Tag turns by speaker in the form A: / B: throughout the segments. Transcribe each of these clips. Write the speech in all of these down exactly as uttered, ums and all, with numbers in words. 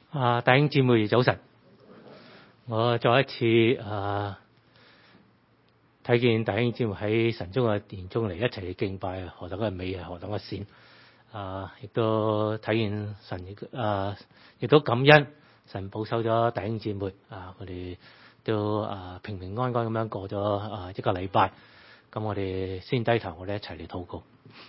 A: 啊，弟兄姊妹早晨，我再一次啊睇見弟兄姊妹喺神中嘅殿中嚟一齊去敬拜，何等嘅美，何等嘅善啊！亦都睇見神亦啊，亦都感恩神保守咗弟兄姊妹啊，佢哋都啊平平安安咁樣過咗啊一個禮拜。咁我哋先低頭，我哋一齊嚟禱告。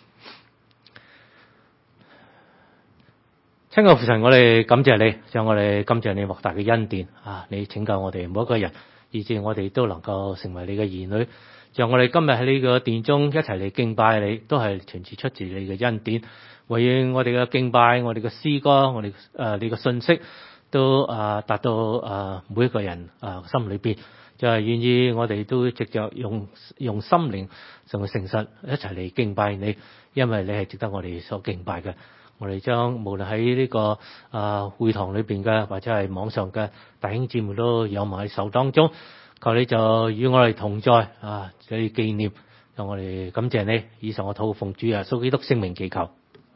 A: 親愛父神，我哋感謝你，讓我哋感謝你莫大嘅恩典啊！你拯救我哋每一個人，以致我哋都能夠成為你嘅兒女。讓我哋今日喺呢個殿中一齊嚟敬拜你，都係全自出自你嘅恩典。為願我哋嘅敬拜、我哋嘅詩歌、我哋誒、呃、你嘅信息都啊達到啊每一個人啊心裏邊，就係、是、願意我哋都藉着用用心靈同埋誠實一齊嚟敬拜你，因為你係值得我哋所敬拜嘅。我哋將無論喺呢個啊會堂裏邊嘅，或者係網上嘅弟兄姊妹都有埋喺手當中，求你就與我哋同在啊！你紀念，讓我哋感謝你。以上我禱奉主耶穌基督聖名祈求。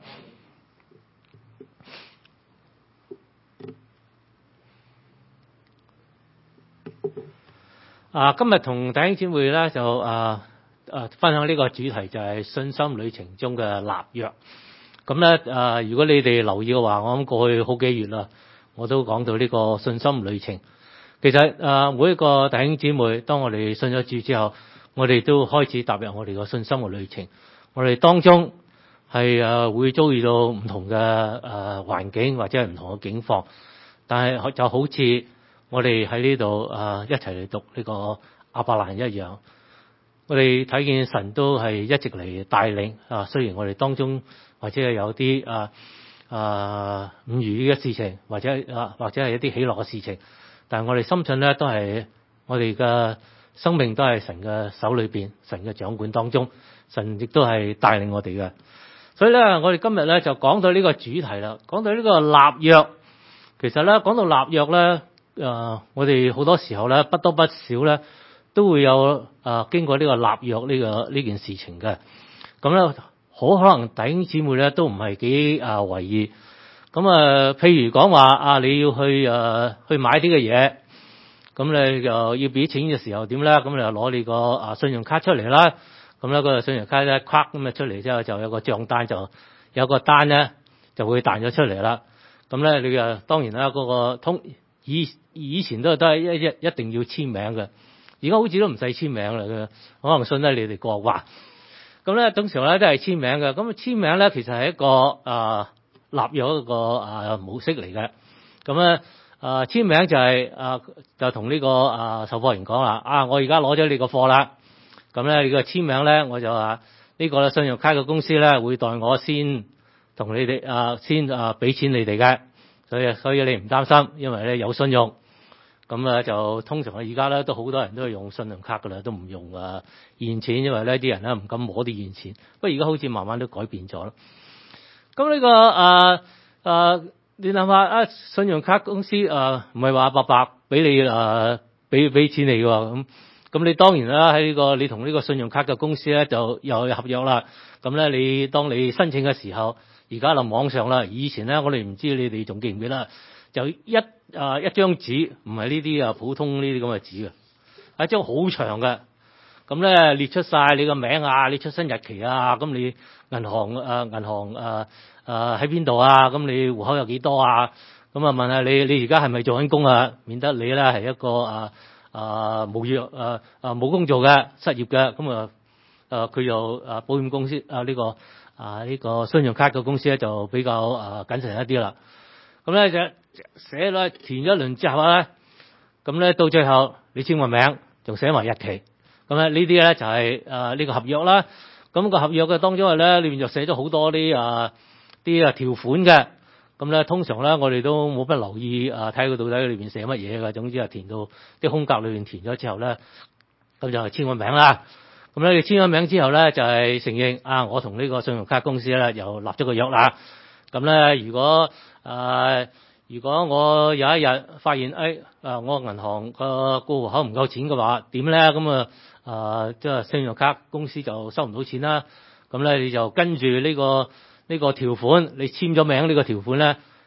A: 啊，今日同弟兄姊妹咧就啊啊分享呢個主題，就係信心旅程中嘅立約。咁咧啊，如果你哋留意嘅話，我諗過去好幾月啦，我都講到呢個信心旅程。其實啊，每一個弟兄姊妹，當我哋信咗主之後，我哋都開始踏入我哋個信心嘅旅程。我哋當中係啊會遭遇到唔同嘅啊環境或者係唔同嘅境況，但係就好似我哋喺呢度啊一齊嚟讀呢個亞伯蘭一樣，我哋睇見神都係一直嚟帶領啊。雖然我哋當中或者係有啲啊啊唔如意嘅事情，或者啊或者係一啲喜樂嘅事情，但係我哋深信咧，都係我哋嘅生命都係神嘅手裏邊，神嘅掌管當中，神亦都係帶領我哋嘅。所以咧，我哋今日咧就講到呢個主題啦，講到呢個立約。其實咧，講到立約咧，啊，我哋好多時候咧，不多不少咧，都會有啊經過呢個立約呢個呢件事情嘅。咁咧，好可能弟兄姊妹咧都唔係幾啊為意。咁啊，譬如講話啊，你要去啊去買啲嘅嘢，咁你就要俾錢嘅時候點咧？咁你就攞你個啊信用卡出嚟啦。咁咧個信用卡咧，框咁啊出嚟之後，就有個帳單，就有個單咧就會彈咗出嚟啦。咁咧你啊當然啦，嗰個通以以前都都係一一一定要簽名嘅，而家好似都唔使簽名啦。可能信得你哋過話。咁咧通常咧都係簽名嘅。咁簽名咧其實係一個啊立約一個啊模式嚟嘅。咁咧啊簽名就係、是、啊就同呢個啊售貨員講啦，啊我而家攞咗你個貨啦。咁咧你個簽名咧我就話呢個信用卡嘅公司咧會代我先同你哋啊先啊俾錢你哋嘅，所以所以你唔擔心，因為咧有信用。咁啊就通常而家咧都好多人都係用信用卡噶啦，都唔用啊現錢，因為咧啲人咧唔敢摸啲現錢。不過而家好似慢慢都改變咗啦。咁呢、這個啊啊，你諗下啊，信用卡公司啊唔係話白白俾你啊俾俾錢你嘅咁，咁你當然啦喺呢個你同呢個信用卡嘅公司咧就又有合約啦。咁咧你當你申請嘅時候，而家喺網上啦，以前咧我哋唔知你哋仲記唔記得，就一啊一張紙，唔係呢啲啊普通呢啲咁嘅紙嘅，係一張好長嘅。咁咧列出晒你個名啊，你出生日期啊，咁你銀行啊銀行啊啊喺邊度啊，咁你戶口有幾多啊？咁啊問下你，你而家係咪做緊工啊？免得你咧係一個啊啊冇業啊啊冇工做嘅失業嘅，咁啊啊佢又啊保險公司啊呢個啊呢個信用卡嘅公司咧就比較啊謹慎一啲啦。咁咧就寫咗填咗一輪之後咧，咁咧到最後你簽個名，仲寫埋日期。咁咧呢啲咧就係誒呢個合約啦。咁個合約嘅當中係咧裏面就寫咗好多啲啊啲啊條款嘅。咁咧通常咧我哋都冇乜留意啊睇佢到底裏面寫乜嘢嘅。總之係填到啲空格裏面填咗之後咧，咁就係簽個名啦。咁咧你簽咗名之後咧就係承認啊我同呢個信用卡公司咧又立咗個約啦。咁咧如果啊如果我有一日發現誒啊我銀行個個戶口唔夠錢嘅話點咧？咁啊啊即係信用卡公司就收唔到錢啦。咁咧你就跟住呢個呢個條款，你簽咗名呢個條款咧，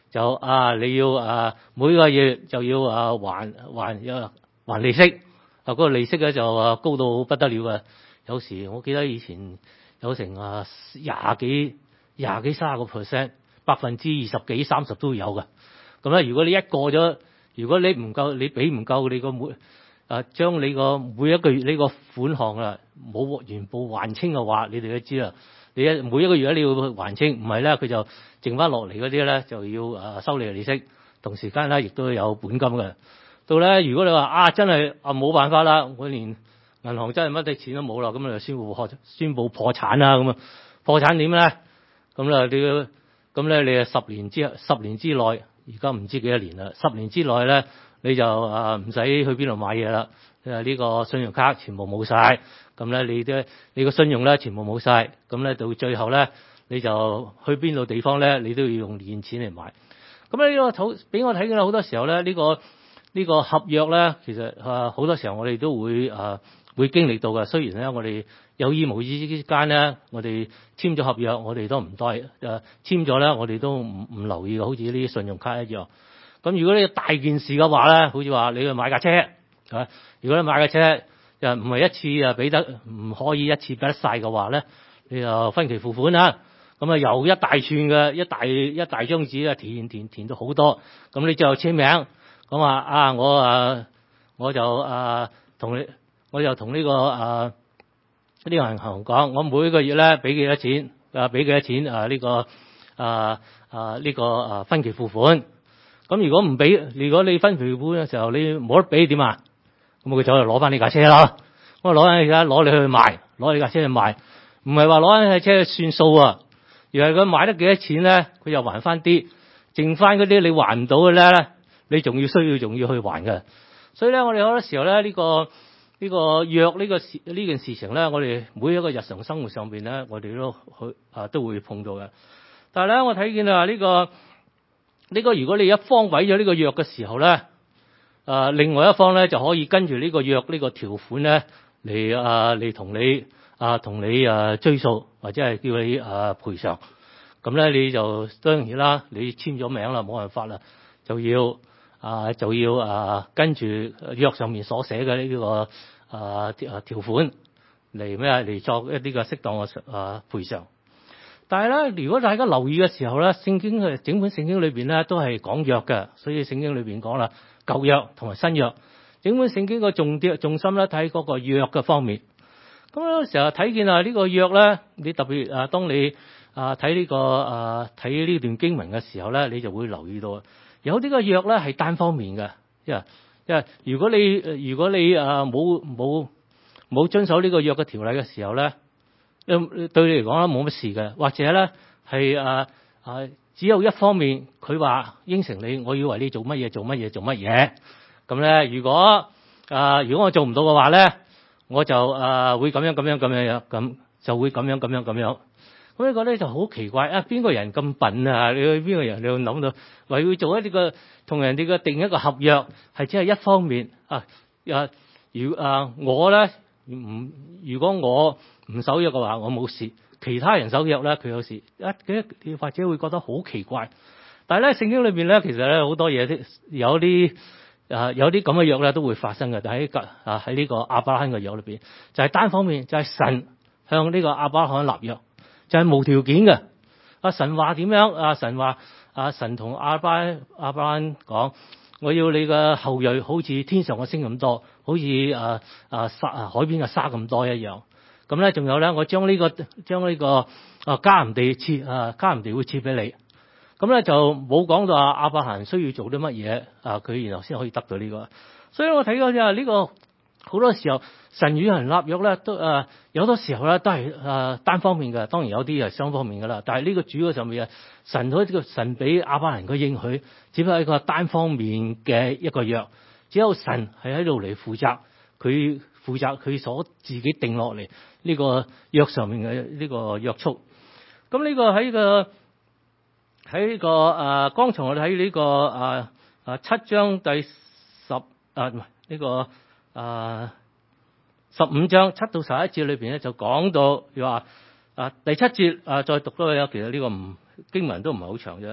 A: 就啊你要啊每個月就要啊還還有還利息，啊嗰個利息咧就啊高到不得了嘅，有時我記得以前有成啊廿幾廿幾卅個 percent， 百分之二十幾三十都有嘅。咁咧如果你一過咗，如果你唔夠，你俾唔夠你個每啊將你個每一個月呢個款項啊冇全部還清嘅話，你哋都知啦。你一每一個月你要還清，唔係咧佢就剩翻落嚟嗰啲咧就要啊收你嘅利息，同時間咧亦都有本金嘅。到咧如果你話啊真係啊冇辦法啦，我連銀行真係乜啲錢都冇啦，咁你就宣布破宣布破產啦咁啊！破產點咧？咁咧你要咁咧你啊十年之十年之內，而家唔知幾多年啦，十年之內咧你就啊唔使去邊度買嘢啦，誒呢個信用卡全部冇晒，咁咧你啲你個信用咧全部冇晒，咁咧到最後咧你就去邊度地方咧，你都要用現錢嚟買。咁咧呢個土俾我睇見好多時候咧，呢個呢個合約咧，其實啊好多時候我哋都會啊會經歷到嘅。雖然咧我哋有意無意之間咧，我哋簽咗合約，我哋都唔帶誒簽咗咧，我哋都唔唔留意嘅，好似呢啲信用卡一樣。咁如果你大件事嘅話咧，好似話你去買架車啊，如果你買架車又唔係一次啊俾得唔可以一次俾得晒嘅話咧，你就分期付款啦。咁啊由一大串嘅一大一大張紙啊填填填到好多，咁你最後簽名，咁啊啊我啊我就啊同你我就同呢個啊呢個銀行講，我每個月咧俾幾多錢啊俾幾多錢啊呢個啊啊呢個啊分期付款。咁如果唔俾，如果你分期付款嘅時候你冇得俾點啊？咁佢就嚟攞翻你架車啦。我攞翻你架攞你去賣，攞你架車去賣，唔係話攞翻架車去算數啊，而係佢買得幾多錢咧，佢又還翻啲，剩翻嗰啲你還唔到嘅咧，你仲要需要仲要去還嘅。所以咧，我哋好多時候咧呢個呢個約呢個事呢件事情咧，我哋每一個日常生活上邊咧，我哋都去啊都會碰到嘅。但係咧，我睇見啊呢個。呢個如果你一方毀咗呢個約嘅時候咧，啊另外一方咧就可以跟住呢個約呢個條款咧嚟啊嚟同你啊同你啊追訴，或者係叫你啊賠償。咁咧你就當然啦，你簽咗名啦，冇辦法啦，就要啊就要啊跟住約上面所寫嘅呢個啊條條款嚟咩嚟作一啲嘅適當嘅啊賠償。但係咧，如果大家留意嘅時候咧，聖經嘅整本聖經裏邊咧都係講約嘅，所以聖經裏邊講啦舊約同埋新約，整本聖經個重點重心咧睇嗰個約嘅方面。咁有時候睇見啊呢個約咧，你特別啊當你啊睇呢個啊睇呢段經文嘅時候咧，你就會留意到有啲個約咧係單方面嘅，因為因為如果你如果你啊冇冇冇遵守呢個約嘅條例嘅時候咧。對你嚟講咧冇乜事嘅，或者咧係啊啊只有一方面佢話應承你，我要為你做乜嘢做乜嘢做乜嘢。咁咧如果啊如果我做唔到嘅話咧，我就啊會咁樣咁樣咁樣樣，咁就會咁樣咁樣咁樣。咁呢個咧就好奇怪啊！邊個人咁笨啊？你去邊個人你會諗到為要做一啲個同人哋嘅定一個合約係只係一方面啊啊如啊我咧唔如果我唔守約嘅話，我冇事；其他人守約咧，佢有事。一嘅你或者會覺得好奇怪。但係咧，聖經裏邊咧，其實咧好多嘢啲有啲啊有啲咁嘅約咧都會發生嘅。但係喺啊喺呢個亞伯拉罕嘅約裏邊，就係、是、單方面，就係、是、神向呢個亞伯拉罕立約，就係、是、無條件嘅。阿神話點樣？阿神話阿神同亞伯亞伯拉罕講：我要你嘅後裔好似天上嘅星咁多，好似啊啊沙啊海邊嘅沙咁多一樣。咁咧，仲有咧，我將呢、這個將呢、這個啊迦南地賜啊迦南地會賜俾你。咁咧就冇講到啊亞伯蘭需要做啲乜嘢啊，佢然後先可以得到呢、這個。所以我睇到就係呢個好多時候神與人立約咧，都啊有好多時候咧都係啊單方面嘅，當然有啲係雙方面噶啦。但係呢個主要上面啊，神嗰個神俾亞伯蘭嘅應許，只不過係一個單方面嘅一個約，只有神係喺度嚟負責佢。負責佢所自己定落嚟呢個約上面嘅呢個約束。咁呢個喺個喺呢個啊，剛才我哋喺呢個啊啊七章第十啊唔係呢個啊十五章七到十一節裏邊咧就講到，話啊第七節啊再讀多嘅，其實呢個唔經文都唔係好長啫。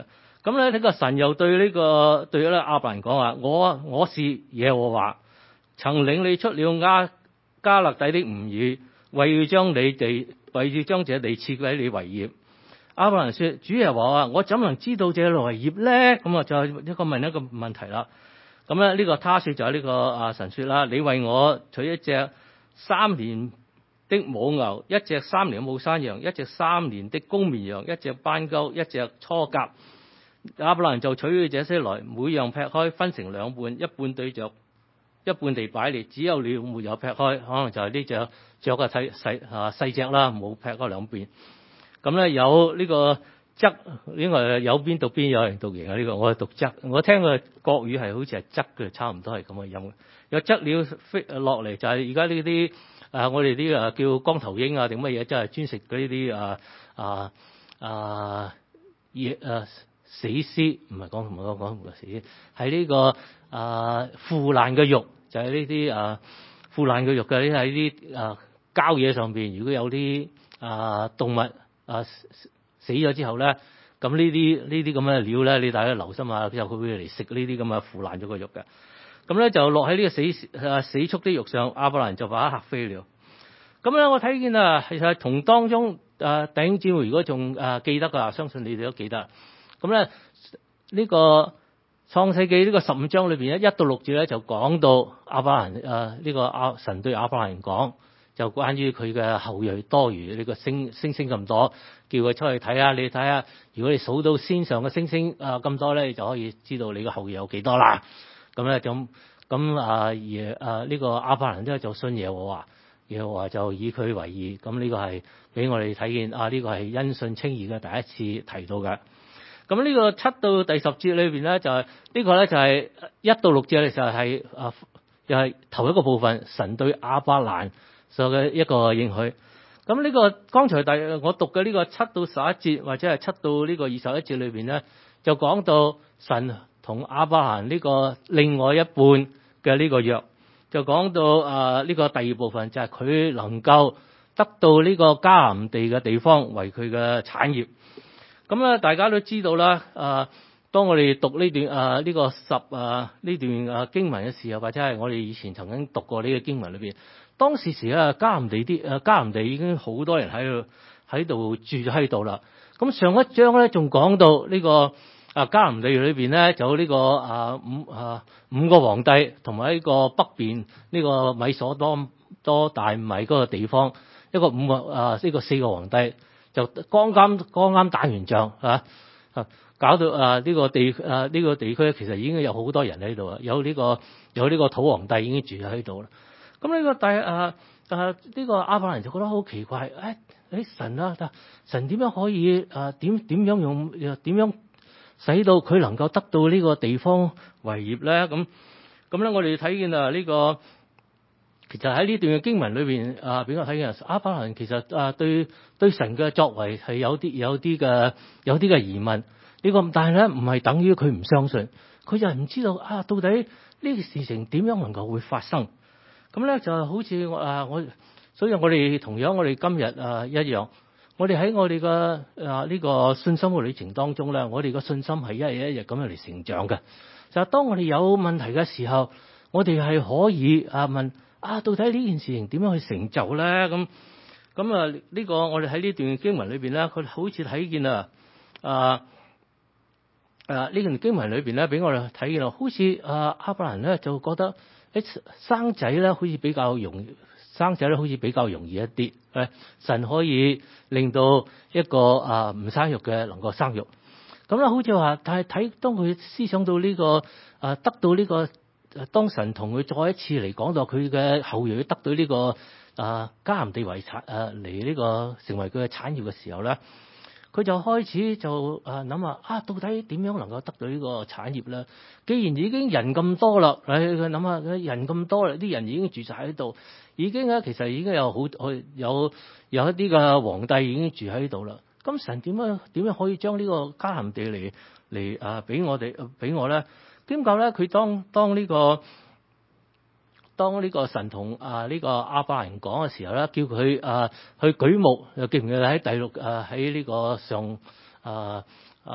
A: 咁咧呢個神又對呢、這個對咧亞伯蘭講話：我我是耶和華，曾領你出了亞加勒底的吾珥，為要將你地為要將這地賜給你為業。亞伯蘭說：主耶和華，我怎能知道這為業咧？咁啊就係一個問一個問題啦。咁咧呢個他說就係呢個啊神說啦：你為我取一隻三年的母牛，一隻三年的母山羊，一隻三年的公綿羊，一隻斑鳩，一隻雛鴿。亞伯蘭就取咗這些來，每樣劈開，分成兩半，一半對着，一半地擺列。只有你沒有劈開，可能就係呢隻雀嘅細細啊細隻啦，冇劈開兩邊。咁咧有呢個側，呢個有邊讀邊，有人讀形啊？呢、這個我係讀側，我聽個國語係好似係側嘅，差唔多係咁嘅音。有側料飛落嚟，就係而家呢啲啊，我哋啲啊叫光頭鷹啊定乜嘢，即係專食嗰呢啲啊啊啊野啊死屍，唔係講唔係講講死屍，係呢、這個啊腐爛嘅肉，就係呢啲啊腐爛嘅肉嘅，呢喺啲啊郊野上邊，如果有啲啊動物啊死咗之後咧，咁呢啲呢啲咁嘅料咧，你大家留心下，之後佢會嚟食呢啲咁嘅腐爛咗嘅肉嘅。咁咧就落喺呢個死啊死畜的肉上，亞伯蘭就把它嚇飛了。咁咧我睇見啊，其實同當中啊弟兄姊妹如果仲啊記得㗎，相信你哋都記得。咁咧呢個創世記呢個十五章裏邊咧一到六節咧就講到亞伯蘭啊呢個亞神對亞伯蘭講，就關於佢嘅後裔多如呢個星星星咁多，叫佢出去睇下，你睇下如果你數到天上嘅星星啊咁多咧，你就可以知道你嘅後裔有幾多啦。咁咧咁咁啊耶啊呢個亞伯蘭咧就信耶和華，耶和華就以佢為義。咁呢個係俾我哋睇見啊，呢個係因信稱義嘅第一次提到嘅。咁呢個七到第十節裏邊咧就係呢個咧就係一到六節嘅時候係啊又係頭一個部分，神對亞伯蘭所嘅一個應許。咁呢個剛才第我讀嘅呢個七到十一節或者係七到呢個二十一節裏邊咧，就講到神同亞伯蘭呢個另外一半嘅呢個約，就講到啊呢個第二部分就係佢能夠得到呢個迦南地嘅地方為佢嘅產業。咁咧大家都知道啦，啊當我哋讀呢段啊呢個十啊呢段啊經文嘅時候，或者係我哋以前曾經讀過呢個經文裏邊，當時時啊迦南地啲啊迦南地已經好多人喺度喺度住咗喺度啦。咁上一章咧仲講到呢個啊迦南地裏邊咧就有呢個啊五啊五個皇帝，同埋呢個北邊呢個米所多多大米嗰個地方，一個五個啊呢個四個皇帝。就剛啱剛啱打完仗啊，啊搞到啊呢個地啊呢個地區其實已經有好多人喺度啊，有呢個有呢個土皇帝已經住喺度啦。咁呢個大啊啊呢個亞伯蘭就覺得好奇怪，誒誒神啊，神點樣可以啊點點樣用點樣使到佢能夠得到呢個地方為業咧？咁咁咧我哋睇見啊呢個。其實喺呢段嘅經文裏邊啊，俾我睇見亞伯蘭其實啊對對神嘅作為係有啲有啲嘅有啲嘅疑問。呢、這個但係咧唔係等於佢唔相信，佢就係唔知道啊到底呢個事情點樣能夠會發生。咁咧就好似我啊我，所以我哋同樣我哋今日啊一樣，我哋喺我哋嘅啊呢個信心嘅旅程當中咧，我哋嘅信心係一日一日咁樣嚟成長嘅。就係當我哋有問題嘅時候，我哋係可以啊問。啊，到底呢件事情點樣去成就咧？咁咁啊，呢個我哋喺呢段經文裏邊咧，佢好似睇見啊啊啊呢段經文裏邊咧，俾我哋睇見啊，好似啊亞伯蘭咧就覺得誒生仔咧，好似比較容易，生仔咧好似比較容易一啲。誒，神可以令到一個啊唔生育嘅能夠生育。咁咧好似話，但係睇當佢思想到呢個啊得到呢個。當神同佢再一次嚟講到佢嘅後裔得到呢、這個啊迦南地為產啊嚟呢個成為佢嘅產業嘅時候咧，佢就開始就啊諗下啊到底點樣能夠得到呢個產業咧？既然已經人咁多啦，佢佢諗下人咁多啦，啲人已經住晒喺度，已經咧其實已經有好有有一啲嘅皇帝已經住喺度啦。咁神點樣點樣可以將呢個迦南地嚟嚟啊俾我哋俾我咧？點解咧？佢當當呢個當呢個神同啊呢個亞伯蘭講嘅時候咧，叫佢啊去舉目，又記唔記得喺第六啊喺呢個上啊啊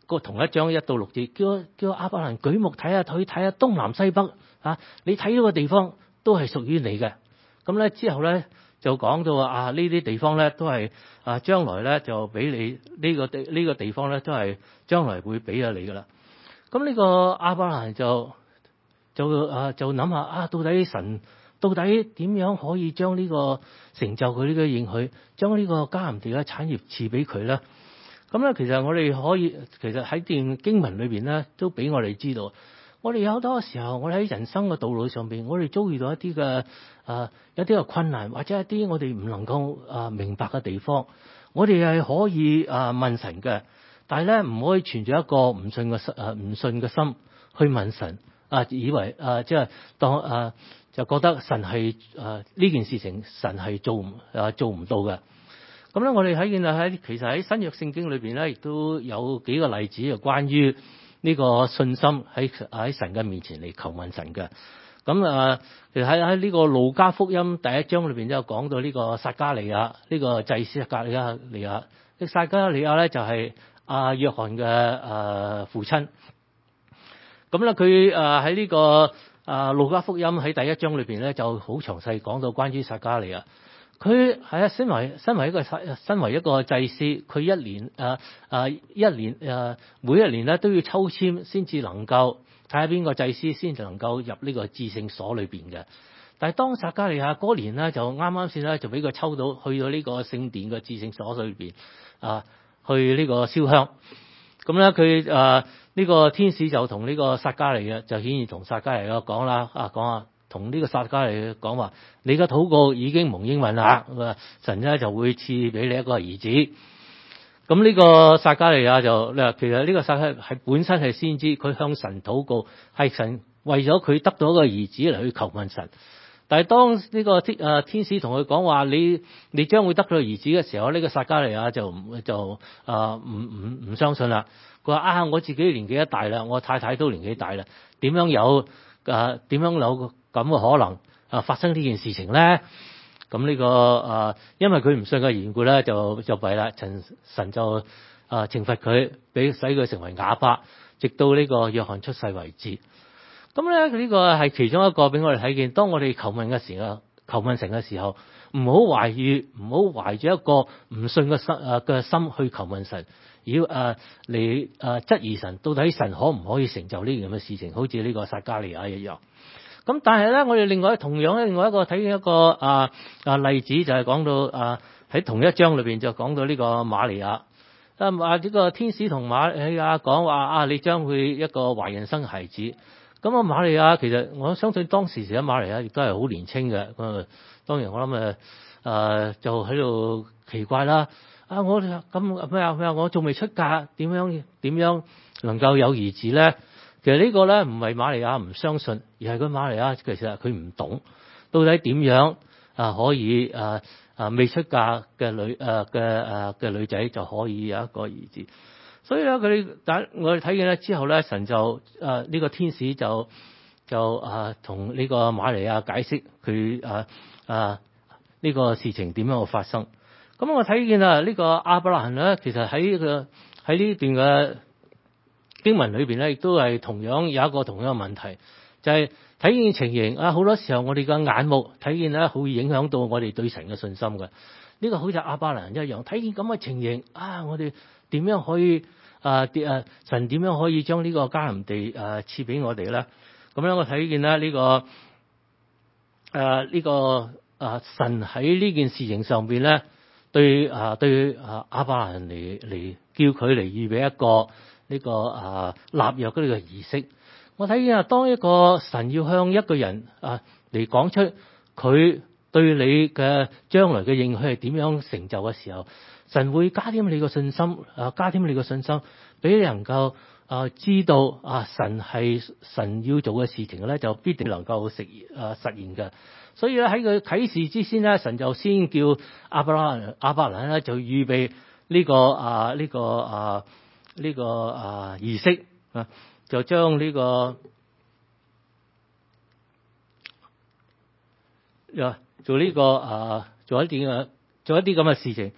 A: 個同一章一到六節，叫叫亞伯蘭舉目睇下佢睇下東南西北啊，你睇到個地方都係屬於你嘅。咁咧之後咧就講到話啊，呢啲地方咧都係啊將來咧就俾你呢個地呢個地方咧都係將來會俾咗你噶啦。咁呢個亞伯蘭就就啊就諗下啊，到底神到底點樣可以將呢個成就佢呢個應許，將呢個迦南地嘅產業賜俾佢咧？咁咧其實我哋可以其實喺段經文裏邊咧都俾我哋知道，我哋有好多時候我哋喺人生嘅道路上邊，我哋遭遇到一啲嘅啊一啲嘅困難，或者一啲我哋唔能夠啊明白嘅地方，我哋係可以啊問神嘅，但係咧唔可以存住一個唔信嘅心啊唔信嘅心去問神啊，以為啊即係當啊就覺得神係啊呢件事情神係做唔啊做唔到嘅。咁咧，我哋睇見啊喺其實喺新約聖經裏邊咧，亦都有幾個例子，就關於呢個信心喺喺神嘅面前嚟求問神嘅。咁啊，其實喺喺呢個路加福音第一章裏邊都有講到呢個撒迦利亞，呢個祭司撒迦利亞利亞。呢撒迦利亞咧就係阿約翰嘅誒父親。咁咧佢誒喺呢個啊路加福音喺第一章裏邊咧就好詳細講到關於撒迦利亞。佢係啊，身為身為一個身為一個祭司，佢一年啊啊一年啊每一年咧都要抽籤先至能夠睇下邊個祭司先至能夠入呢個至聖所裏邊嘅。但係當撒迦利亞嗰年咧就啱啱先咧就俾佢抽到去到呢個聖殿嘅至聖所裏邊啊去呢個燒香。咁咧佢啊呢個天使就同呢個撒迦利亞就顯然同撒迦利亞講啦啊講啊。同呢個撒迦利亞講話，你嘅禱告已經蒙應允啦，神咧就會賜俾你一個兒子。咁呢個撒迦利亞就其實呢個撒迦利亞係本身係先知，佢向神禱告，係神為咗佢得到一個兒子嚟去求問神。但係當呢個天天使同佢講話，你你將會得到兒子嘅時候，呢個撒迦利亞就就啊唔唔唔相信啦。佢話啊，我自己年紀一大啦，我太太都年紀大啦，點樣有啊點樣有咁嘅可能啊發生呢件事情咧？咁呢、這個啊，因為佢唔信嘅緣故咧，就就弊啦。神神就啊懲罰佢，俾使佢成為啞巴，直到呢個約翰出世為止。咁咧呢個係其中一個俾我哋睇見，當我哋求問嘅時候，求問神嘅時候，唔好懷疑，唔好懷住一個唔信嘅心啊嘅心去求問神，要啊嚟啊質疑神，到底神可唔可以成就呢樣嘅事情？好似呢個撒迦利亞一樣。咁但係咧，我哋另外同樣咧，另外一個睇見一個啊啊例子就係講到啊喺同一章裏邊就講到呢個瑪利亞啊啊呢個天使同瑪利亞講話啊，你將會一個懷孕生孩子。咁啊瑪利亞其實我相信當時時嘅瑪利亞亦都係好年輕嘅。咁當然我諗誒誒就喺度奇怪啦。啊我咁咩啊咩啊我仲未出嫁，點樣點樣能夠有兒子咧？其實呢個咧唔係瑪利亞唔相信，而係佢瑪利亞其實佢唔懂到底點樣啊可以啊啊未出嫁嘅女誒嘅誒嘅女仔就可以有一個兒子。所以咧佢但我哋睇見咧之後咧，神就誒呢、這個天使就就啊同呢個瑪利亞解釋佢啊啊呢、這個事情點樣嘅發生。咁我睇見啊呢個亞伯蘭咧，其實喺個喺呢段嘅經文裏邊咧，亦都係同樣有一個同樣嘅問題，就係、是、睇見情形啊，好多時候我哋嘅眼目睇見咧，會影響到我哋對神嘅信心嘅。呢、這個好似亞伯蘭一樣，睇見咁嘅情形啊，我哋點樣可以啊？啊神點樣可以將呢個迦南地啊賜俾我哋咧？咁樣我睇見咧呢個誒呢、啊這個啊神喺呢件事情上邊咧，對啊對啊亞伯蘭嚟嚟叫佢嚟預備一個。呢、這個啊立約嘅呢個儀式，我睇見啊，當一個神要向一個人啊嚟講出佢對你嘅將來嘅應許係點樣成就嘅時候，神會加添你個信心啊，加添你個信心，俾你能夠啊知道啊神係神要做嘅事情咧，就必定能夠實啊實現嘅。所以咧喺佢啟示之先咧，神就先叫亞伯蘭亞伯蘭咧就預備呢、這個啊呢、這個啊。呢、這個啊儀式啊，就將呢、這個啊做呢、這個啊做一啲嘅做一啲咁嘅事情，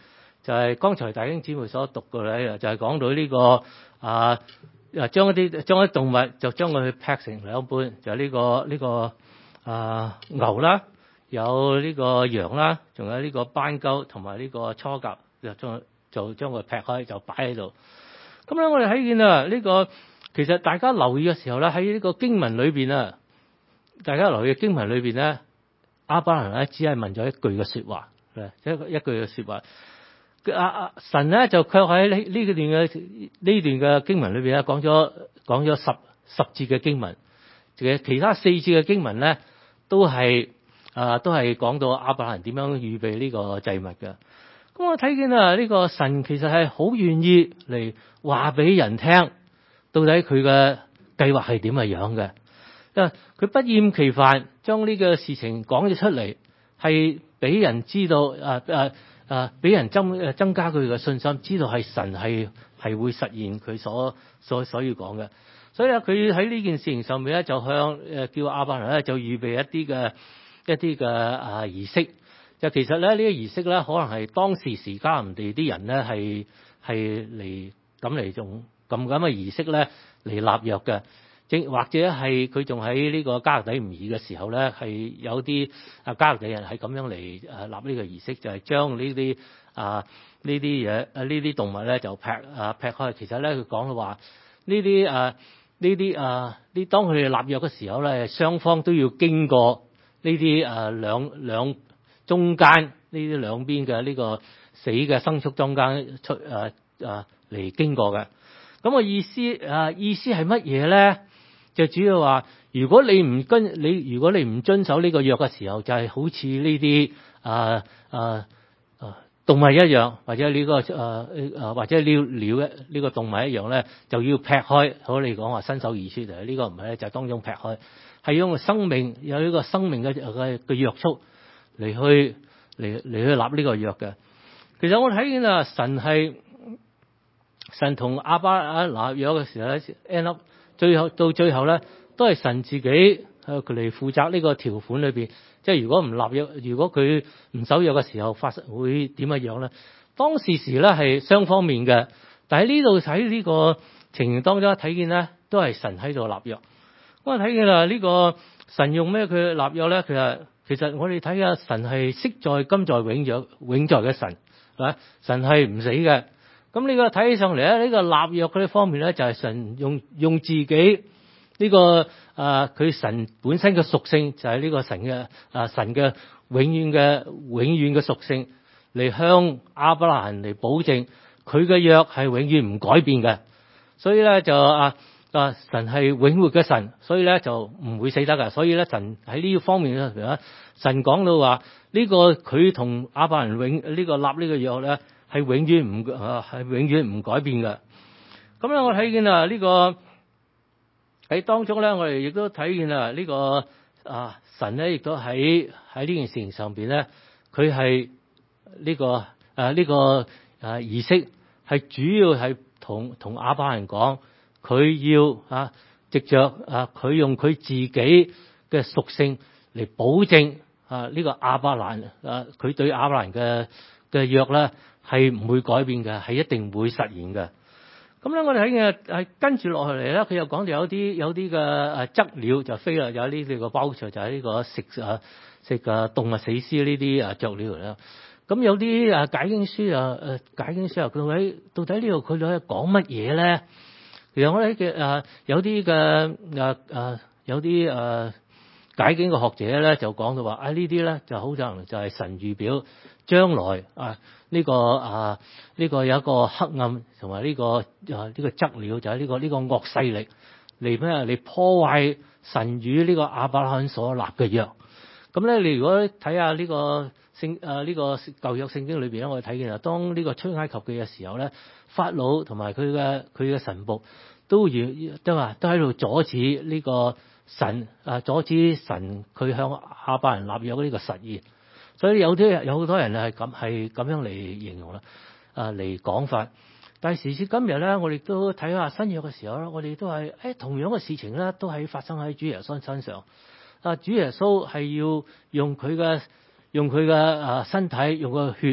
A: 就係、是、剛才弟兄姊妹所讀嘅咧，就係、是、講到呢、這個啊啊將一啲將一啲動物就將佢劈成兩半，就係、是、呢、這個呢、這個啊牛啦，有呢個羊啦，仲有呢個斑鳩同埋呢個雛鴿，就將就將佢劈開就擺喺度。咁咧，我哋睇見啊，呢個其實大家留意嘅時候咧，喺呢個經文裏邊啊，大家留意經文裏邊咧，亞伯蘭咧只係問咗一句嘅説話，一一句嘅説話。阿阿神咧就卻喺呢呢個段嘅呢段嘅經文裏邊咧講咗講咗十十節嘅經文，其其他四節嘅經文咧都係啊都係講到亞伯蘭點樣預備呢個祭物嘅。咁我睇見啊，呢個神其實係好願意嚟話俾人聽，到底佢嘅計劃係點嘅樣嘅。因為佢不厭其煩將呢個事情講咗出嚟，係俾人知道啊啊啊，俾人增增加佢嘅信心，知道係神係係會實現佢所所所要講嘅。所以咧，佢喺呢件事情上面咧，就向誒叫亞伯蘭咧就預備一啲嘅一啲嘅啊儀式。就其實咧，呢個儀式咧，可能係當時時迦南地啲人咧，係係嚟咁嚟用咁咁嘅儀式咧嚟立約嘅，正或者係佢仲喺呢個迦勒底吾珥嘅時候咧，係有啲啊迦勒底人係咁樣嚟誒立呢個儀式，就係將呢啲啊呢啲嘢啊呢啲動物咧就劈啊劈開。其實咧佢講嘅話，呢啲啊呢啲啊呢當佢哋立約嘅時候咧，雙方都要經過呢啲啊兩兩。中間呢啲兩邊嘅呢個死嘅牲畜中間出誒誒嚟經過嘅，咁個意思誒、啊、意思係乜嘢咧？就主要話，如果你唔跟你如果你唔遵守呢個約嘅時候，就係、是、好似呢啲啊啊啊動物一樣，或者呢、這個誒誒、啊、或者鳥鳥呢個動物一樣咧，就要劈開。好你講話伸手而出嚟，呢、這個唔係咧，就係、當中劈開，係用生命有呢個生命嘅嘅嘅約束。嚟去嚟嚟去立呢個約嘅。其實我睇見啊，神係神同亞伯蘭立約嘅時候咧，end up 最後到最後咧，都係神自己佢嚟負責呢個條款裏邊。即係如果唔立約，如果佢唔守約嘅時候發生會點樣樣咧？當時時咧係雙方面嘅，但係呢度喺呢個情形當中睇見咧，都係神喺度立約。我睇見啦，呢個神用咩佢立約咧？其實。其實我哋睇下神係昔在今在永在永在嘅神，係神係唔死嘅。咁呢個睇起上嚟咧，呢個立約嗰啲方面咧，就係神用用自己呢個啊佢神本身嘅屬性，就係呢個神嘅啊神嘅永遠嘅永遠嘅屬性嚟向亞伯蘭嚟保證佢嘅約係永遠唔改變嘅。所以咧就啊。啊！神係永活嘅神，所以咧就唔會死得噶。所以咧，神喺呢個方面咧，神講到話呢、這個佢同亞伯蘭永呢、這個立呢個約咧係永遠唔啊係永遠唔改變嘅。咁咧，我睇見啊呢個喺當中咧，我哋亦都睇見啊呢個啊神咧亦都喺喺呢件事情上邊咧，佢係呢個啊呢、這個啊儀式係主要係同同亞伯蘭講。佢要啊，藉着啊，佢用佢自己嘅屬性嚟保證啊，呢、這個亞伯蘭啊，佢對亞伯蘭嘅嘅約咧係唔會改變嘅，係一定會實現嘅。咁咧，我哋喺嘅係跟住落去嚟咧，佢又講到有啲有啲嘅誒鷙鳥就飛啦，有呢啲個包場就係呢個食啊食啊動物死屍呢啲啊雀鳥嚟啦。咁有啲啊解經書啊誒解經書啊，到底到底呢度佢喺度講乜嘢咧？其實我哋嘅誒有啲嘅誒誒有啲誒解經嘅學者咧就講到話啊呢啲咧就好可能就係神預表將來啊呢個啊呢個有一個黑暗同埋呢個啊呢個鷙鳥就係呢個呢個惡勢力嚟咩嚟破壞神與呢個亞伯拉罕所立嘅約。咁咧你如果睇下呢個聖誒呢個舊約聖經裏邊咧，我哋睇見啊當呢個出埃及記嘅時候咧，法老同埋佢嘅佢嘅神僕都要都話都喺度阻止呢個神啊，阻止神佢向亞伯蘭立約呢個實現。所以有啲有好多人係咁係咁樣嚟形容啦，啊嚟講法。但係時至今日咧，我哋都睇下新約嘅時候咧，我哋都係誒、哎、同樣嘅事情咧，都係發生喺主耶穌身上。啊，主耶穌係要用佢嘅用佢嘅啊身體，用個血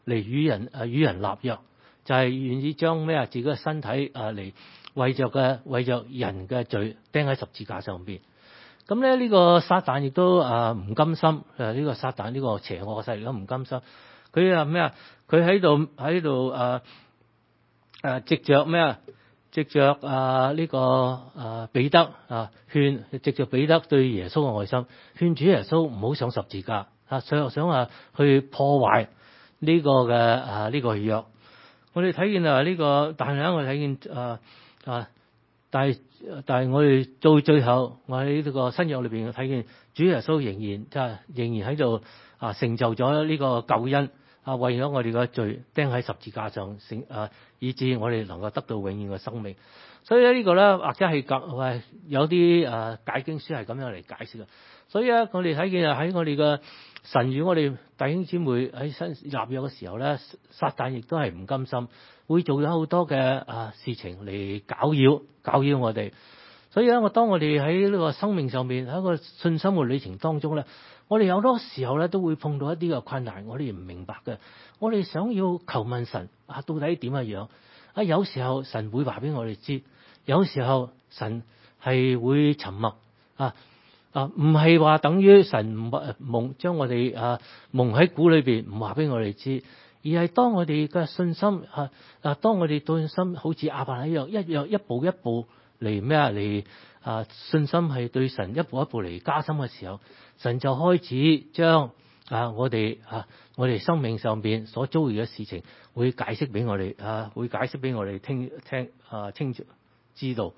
A: 嚟與人誒與人立約，就係、是、願意將咩啊自己嘅身體誒嚟為着嘅為着人嘅罪釘喺十字架上邊。咁咧呢個撒旦亦都誒唔甘心，誒、這、呢個撒旦呢個邪惡嘅勢力都唔甘心。佢啊咩啊？佢喺度喺度誒誒藉着咩啊？藉着啊呢個啊彼得啊勸，藉着彼得對耶穌嘅愛心，勸主耶穌唔好上十字架啊，想想啊去破壞呢個嘅啊呢個約。我哋睇見啊呢個，但係咧我哋睇見啊啊，但係但係我哋到最後，我喺呢個新約裏邊睇見主耶穌仍然即係仍然喺度啊成就咗呢個救恩。啊，為咗我哋嘅罪釘喺十字架上，成啊，以致我哋能夠得到永遠嘅生命。所以咧呢個咧，或者係咁，有啲誒解經書係咁樣嚟解釋嘅。所以咧，我哋睇見喺我哋嘅神與我哋弟兄姊妹喺新立約嘅時候咧，撒旦亦都係唔甘心，會做咗好多嘅啊事情嚟攪擾、攪擾我哋。所以咧，我當我哋喺呢個生命上面喺個信心嘅旅程當中咧，我哋有好多時候咧都會碰到一啲嘅困難，我哋唔明白嘅。我哋想要求問神啊，到底點嘅樣啊？有時候神會話俾我哋知，有時候神係會沉默啊啊，唔係話等於神蒙將我哋啊蒙喺鼓裏邊唔話俾我哋知，而係當我哋嘅信心啊啊，當我哋對信心好似亞伯蘭一樣，一樣一步一步嚟咩啊嚟啊信心係對神一步一步嚟加深嘅時候，神就開始將啊我哋啊我哋生命上邊所遭遇嘅事情，會解釋俾我哋啊，會解釋俾我哋聽聽啊清楚知道。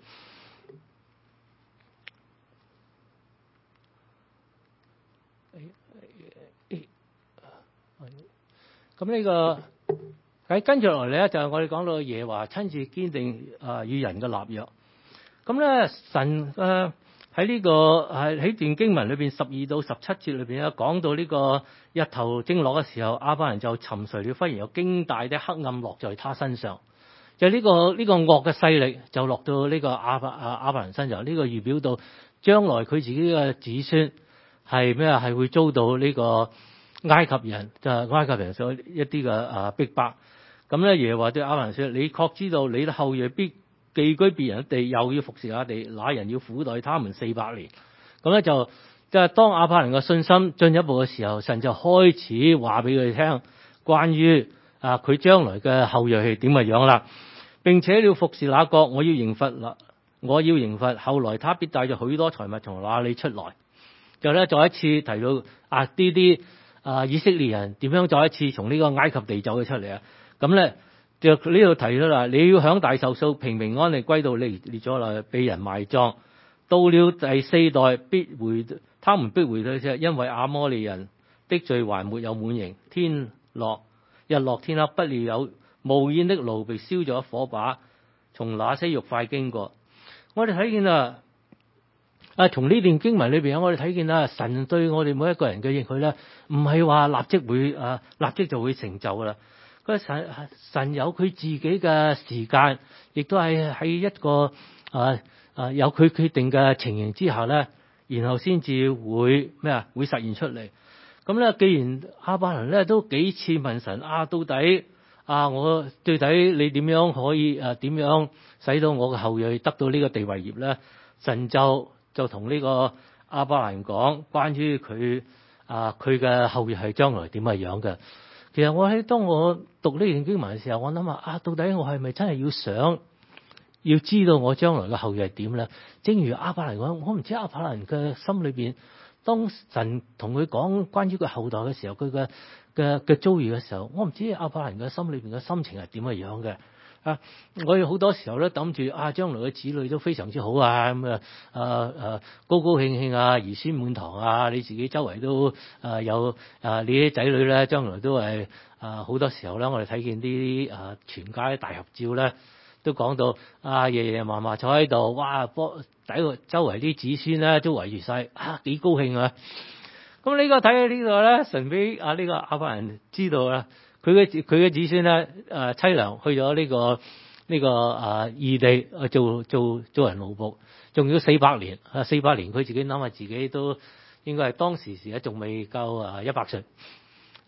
A: 咁呢、這個喺跟住落嚟咧，就係我哋講到耶和華親自堅定啊與人嘅立約。咁咧神誒喺呢個係喺段經文裏邊十二到十七節裏邊咧，講到呢個日頭正落嘅時候，亞伯蘭就沉睡了，忽然有驚大的黑暗落在他身上。就呢、這個呢、這個惡嘅勢力就落到呢個亞伯啊亞伯蘭身上。呢、這個預表到將來佢自己嘅子孫係咩啊？係會遭到呢個埃及人就係、是、埃及人所一啲嘅啊逼迫。咁咧耶和華對亞伯蘭說：你確知道你的後裔必寄居別人的地，又要服侍那地，那人要苦待他們四百年。咁咧就即係當亞伯蘭嘅信心進一步嘅時候，神就開始話俾佢聽關於啊佢將來嘅後裔係點嘅樣啦。並且要服侍那國，我要刑罰啦，我要刑罰。後來他必帶着許多財物從那裏出來。就咧再一次提到啊呢啲啊以色列人點樣再一次從呢個埃及地走咗出嚟啊。咁咧就呢度提到啦，你要享大壽數，平平安利歸到列列咗來，被人埋葬。到了第四代必回，他們必回到啫，因為亞摩利人的罪還沒有滿盈。天落日落天黑，不料有冒煙的爐被燒咗火把，從那些肉塊經過。我哋睇見啊，啊從呢段經文裏邊，我哋睇見啊，神對我哋每一個人嘅應許咧，唔係話立即會啊，立即就會成就噶啦。神神有佢自己嘅時間，亦都係喺一個啊啊有佢決定嘅情形之下咧，然後先至會咩啊會實現出嚟。咁咧，既然亞伯蘭咧都幾次問神啊，到底啊我到底你點樣可以啊點樣使到我嘅後裔得到呢個地為業咧？神就就同呢個亞伯蘭講關於佢啊佢嘅後裔係將來點嘅樣嘅。其實我喺當我讀呢段經文嘅時候，我諗下啊，到底我係咪真係要想要知道我將來嘅後裔係點咧？正如亞伯蘭講，我唔知亞伯蘭嘅心裏邊，當神同佢講關於佢後代嘅時候，佢嘅嘅嘅遭遇嘅時候，我唔知亞伯蘭嘅心裏邊嘅心情係點嘅樣嘅。啊！我哋好多時候咧諗住啊，將來嘅子女都非常之好啊，咁啊啊啊高高興興啊，兒孫滿堂啊，你自己周圍都啊有啊，你啲仔女咧將來都係啊好多時候咧，我哋睇見啲啊全家啲大合照咧，都講到啊爺爺嫲嫲坐喺度，哇！波底個周圍啲子孫咧都圍住晒，啊幾高興啊！咁呢個睇喺呢度咧，神俾啊呢個亞伯蘭知道啦。佢嘅佢嘅子孫咧，誒淒涼去咗呢、這個呢、這個啊異地做做做人奴僕，仲要四百年啊四百年，佢自己諗下自己都應該係當時時咧仲未夠啊一百歲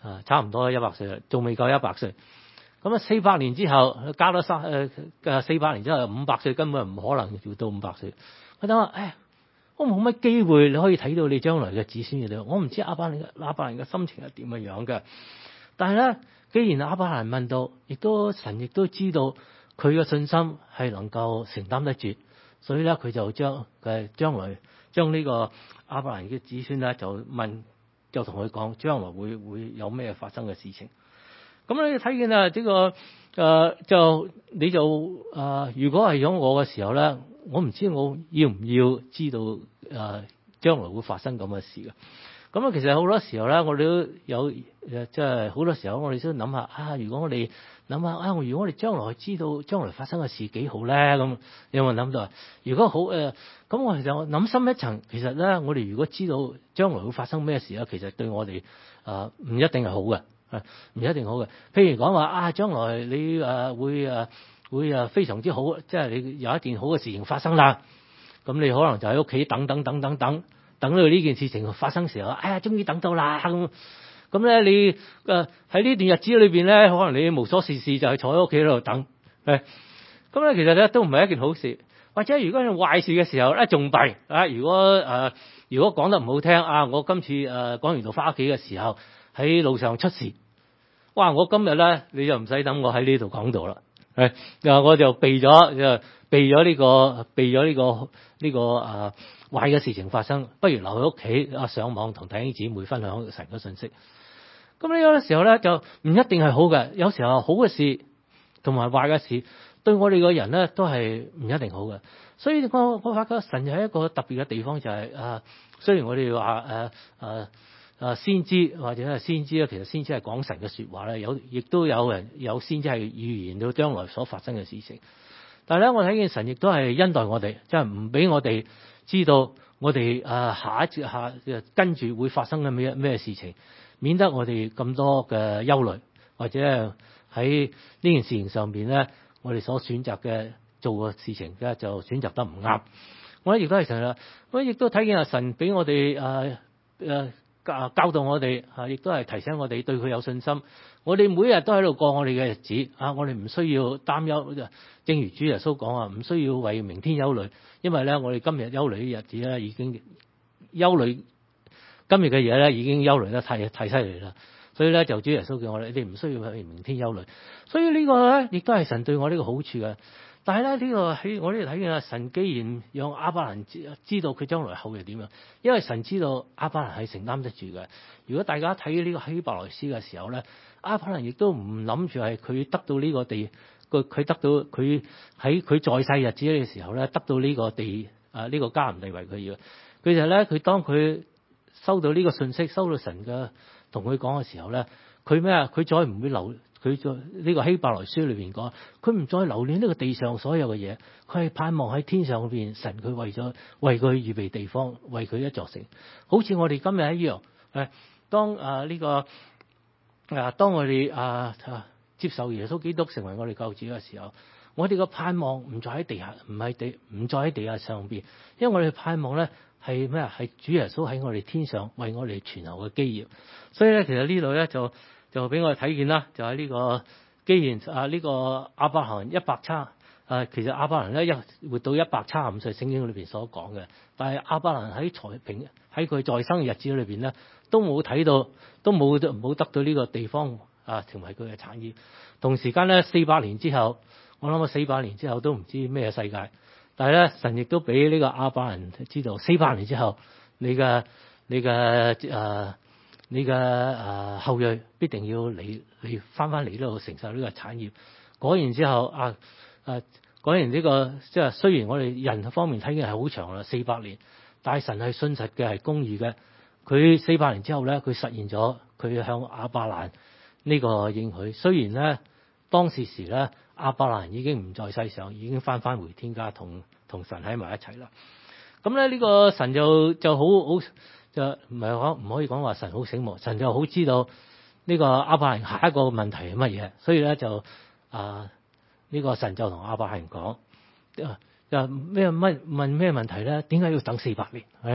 A: 啊，差唔多一百歲啦，仲未夠一百歲。咁啊，四百年之後加多三誒誒四百年之後五百歲，根本唔可能要到五百歲。佢等話誒，我冇乜機會你可以睇到你將來嘅子孫嘅咧。我唔知亞伯蘭亞伯蘭嘅心情係點嘅樣嘅。但係咧，既然亞伯蘭問到，亦都神亦都知道佢嘅信心係能夠承擔得住，所以咧佢就將誒將來將呢個亞伯蘭嘅子孫咧就問，就同佢講將來會會有咩發生嘅事情。咁你睇見啊，呢、這個誒、呃、就你就誒、呃，如果係咗我嘅時候咧，我唔知我要唔要知道誒、呃、將來會發生咁嘅事嘅。咁啊，其實好多時候咧，我哋都有誒，即係好多時候我哋都諗下啊，如果我哋諗下啊，如果我哋將來知道將來發生嘅事幾好咧，咁有冇諗到啊？如果好誒，咁、呃、我其實我諗深一層，其實咧，我哋如果知道將來會發生咩事咧，其實對我哋誒唔一定係好嘅。啊，唔一定好嘅。譬如講話啊，將來你誒、啊、會誒、啊、會誒非常之好，即係你有一件好嘅事情發生啦。咁你可能就喺屋企等等等等等，等到呢件事情發生時候，哎呀，終於等到啦咁。咁咧你誒喺呢段日子裏邊咧，可能你無所事事就係坐喺屋企度等。誒，咁咧其實咧都唔係一件好事。或者如果係壞事嘅時候咧，仲弊啊！如果誒、呃、如果講得唔好聽啊，我今次誒、呃、講完道翻屋企嘅時候喺路上出事。哇！我今日咧，你就唔使等我喺呢度講道啦。誒，又我就避咗，就避咗呢、這個，避咗呢、這個呢、這個啊壞嘅事情發生。不如留喺屋企啊，上網同弟兄姊妹分享神嘅信息。咁呢個時候咧，就唔一定係好嘅。有時候好嘅事同埋壞嘅事，對我哋個人咧都係唔一定好嘅。所以我我發覺神係一個特別嘅地方，就係、是、啊，雖然我哋話誒誒。啊，先知或者係先知咧，其實先知係講神嘅說話咧，有亦都有人有先知係預言到將來所發生嘅事情。但係咧，我睇見神亦都係恩待我哋，即係唔俾我哋知道我哋啊下一節下跟住會發生嘅咩咩事情，免得我哋咁多嘅憂慮，或者喺呢件事情上邊咧，我哋所選擇嘅做嘅事情咧就選擇得唔啱。我咧亦都係神啦，我亦都睇見阿神俾我哋誒誒。教教導我哋嚇，亦都係提醒我哋對佢有信心。我哋每日都喺度過我哋嘅日子啊！我哋唔需要擔憂，正如主耶穌講啊，唔需要為明天憂慮，因為咧我哋今日憂慮啲日子咧已經憂慮今日嘅嘢咧已經憂慮得太太犀利啦。所以咧就主耶穌叫我哋，你唔需要為明天憂慮。所以呢個咧亦都係神對我呢個好處嘅。但係咧呢、這個喺我呢度睇見啊，神既然讓亞伯蘭知知道佢將來後日點樣，因為神知道亞伯蘭係承擔得住嘅。如果大家睇呢個希伯來書嘅時候咧，亞伯蘭亦都唔諗住係佢得到呢個地，佢佢得到佢喺佢在世日子嘅時候咧，得到呢個地啊呢、這個迦南地為佢要。佢就咧佢當佢收到呢個信息，收到神嘅同佢講嘅時候咧，佢咩啊？佢再唔會留。佢在呢個希伯來書裏邊講，佢唔再留戀呢個地上所有嘅嘢，佢係盼望喺天上邊，神佢為咗為佢預備地方，為佢一座城，好似我哋今日一樣。誒，當啊呢、這個啊，當我哋啊，啊接受耶穌基督成為我哋救主嘅時候，我哋嘅盼望唔再喺地下，唔係地，唔再喺地下上邊，因為我哋盼望咧係咩啊？係主耶穌喺我哋天上為我哋存留嘅基業。所以咧，其實呢度咧就。就俾我哋睇見啦，就喺呢、這個，既然啊呢、這個亞伯蘭一百差啊，其實亞伯蘭咧一活到一百差五歲，聖經裏邊所講嘅。但係亞伯蘭喺財平喺佢在生嘅日子裏邊咧，都冇睇到，都冇冇得到呢個地方啊成為佢嘅產業。同時間咧，四百年之後，我諗啊四百年之後都唔知咩世界。但係咧，神亦都俾呢個亞伯蘭知道，四百年之後你嘅你嘅誒。啊你嘅誒、呃、後裔必定要嚟嚟翻翻嚟呢度承受呢個產業。果然之後啊誒，果然呢、這個即係雖然我哋人方面睇見係好長啦，四百年，但係神係信實嘅，係公義嘅。佢四百年之後咧，佢實現咗佢向亞伯蘭呢個應許。雖然咧當時時咧亞伯蘭已經唔在世上，已經翻翻回天家同同神喺埋一齊啦。咁咧呢個神就就好好。就唔係講唔可以講話神好醒目，神就好知道呢個亞伯蘭下一個問題係乜嘢，所以咧就啊呢、這個神就同亞伯蘭講，就咩乜問咩問題咧？點解要等四百年？誒，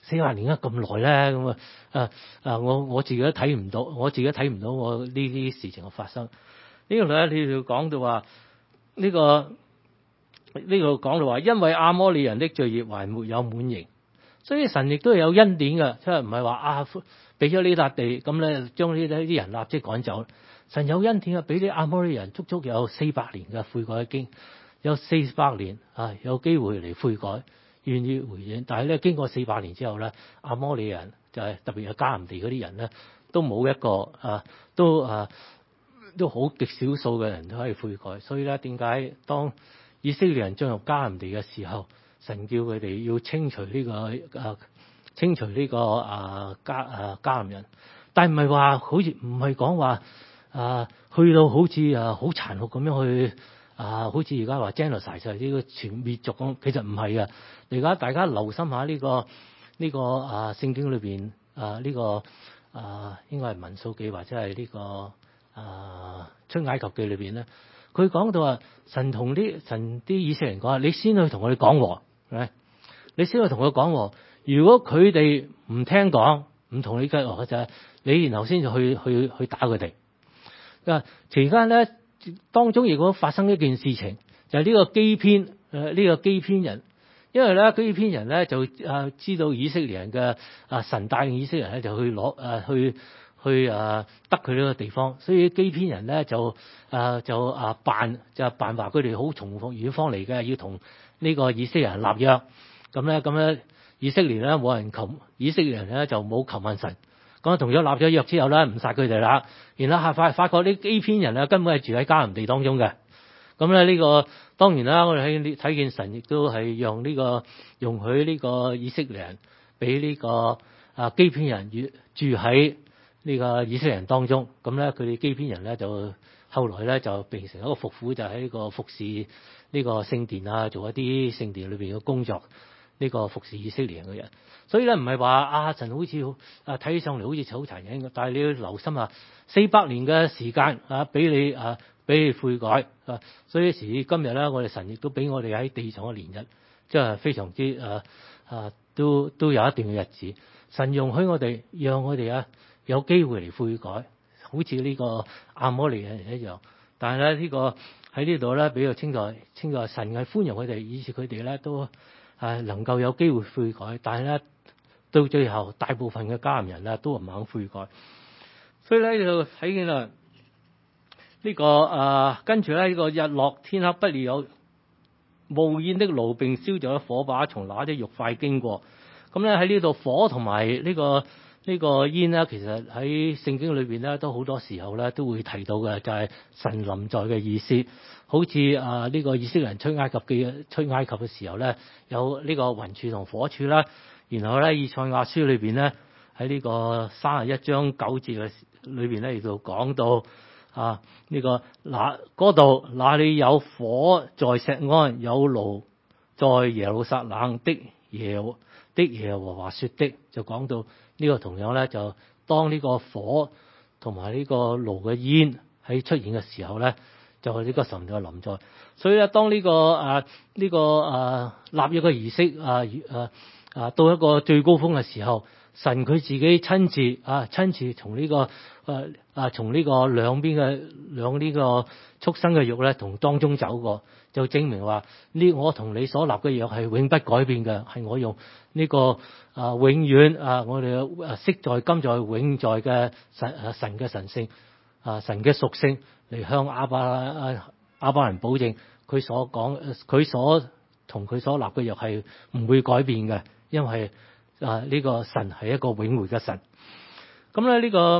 A: 四百年啊咁耐咧，咁啊啊啊我我自己都睇唔到，我自己睇唔到我呢啲事情嘅發生。呢個咧你要講到話呢個呢個講到話，因為亞摩利人的罪孽還沒有滿盈，所以神亦都有恩典嘅，即係唔係話啊俾咗呢笪地咁咧，將呢啲人立即趕走。神有恩典啊，俾啲亞摩利人足足有四百年嘅悔改嘅經，有四百年啊有機會嚟悔改，願意回轉。但係咧經過四百年之後咧，亞摩利人就係、是、特別係迦南地嗰啲人咧，都冇一個啊都啊都好極少數嘅人都可以悔改。所以咧點解當以色列人進入迦南地嘅時候，神叫佢哋要清除呢、這個啊清除呢、這個啊迦啊迦南人，但係唔係話好似唔係講話。啊，去到好似啊好殘酷咁樣去啊，好似而家話 genocide 就係呢個全滅族咁，其實唔係啊！而家大家留心下呢、這個呢、這個啊聖經裏邊啊呢、這個啊應該係民數記或者係呢、這個啊出埃及記裏邊咧，佢講到話神同啲神啲以色列人講，你先去同佢哋講和，係你先去同佢講和。如果佢哋唔聽講，唔同你計和嘅就係你，然後先至去去去打佢哋。啊！期間咧，當中如果發生一件事情，就係、是、呢個基編誒呢個基編人，因為咧基編人咧就啊知道以色列人嘅啊神帶領以色列人咧就去攞誒、啊、去去啊得佢呢個地方，所以基編人咧就啊就啊扮就扮話佢哋好從遠方嚟嘅，要同呢個以色列人立約。咁咧咁咧，以色列咧冇人求，以色列人咧就冇求問神。咁同咗立咗約之後咧，唔殺佢哋啦。然後發發覺啲基編人啊，根本係住喺迦南地當中嘅。咁咧呢個當然啦，我哋睇睇見神亦都係讓呢、這個容許呢個以色列人俾呢、這個啊基編人住喺呢個以色列人當中。咁咧佢哋基編人咧就後來咧就變成一個服苦，就喺呢個服侍呢個聖殿啊，做一啲聖殿裏邊嘅工作。呢、這個服侍以色列人嘅人，所以咧唔係話啊神好似啊睇起上嚟好似好殘忍嘅，但係你要留心啊，四百年嘅時間啊，俾你啊俾你悔改啊，所以時今日咧，我哋神亦都俾我哋喺地上嘅年日，即係非常之啊啊都都有一段嘅日子，神容許我哋，讓我哋啊有機會嚟悔改，好似呢個亞摩利人一樣。但係咧呢個喺呢度咧，比較清楚清楚神係寬容佢哋，以致佢哋咧都。係能夠有機會悔改，但係咧到最後大部分嘅迦南人咧都唔肯悔改，所以咧就睇見啦呢個啊跟住咧呢個日落天黑不料有冒煙的爐並燒着嘅火把從那啲肉塊經過，咁咧喺呢度火同埋呢個呢、這個煙咧，其實喺聖經裏邊咧都好多時候咧都會提到嘅，就係、是、神臨在嘅意思。好似啊呢個以色列人出埃及嘅出埃及嘅時候咧，有呢個雲柱同火柱啦。然後咧以賽亞書裏邊咧喺呢個三十一章九節嘅裏邊咧，亦都講到啊呢、這個那嗰度那裡有火在錫安，有爐在耶路撒冷的耶的耶和華說的，就講到呢個同樣咧，就當呢個火同埋呢個爐嘅煙喺出現嘅時候咧，就係呢個神嘅臨在。所以咧，當呢、這個啊呢、這個啊立約嘅儀式啊啊啊到一個最高峰嘅時候，神佢自己親自啊親自從呢、這個啊啊從呢個兩邊嘅兩呢個畜生嘅肉咧，同當中走過，就證明話呢我同你所立嘅約係永不改變嘅，係我用呢、這個啊永遠啊我哋啊昔在今在永在嘅神啊神嘅神性啊神嘅屬性嚟向亞伯啊亞伯蘭保證，佢所講佢所同佢所立嘅約係唔會改變嘅，因為啊呢、這個神係一個永活嘅神。咁咧呢個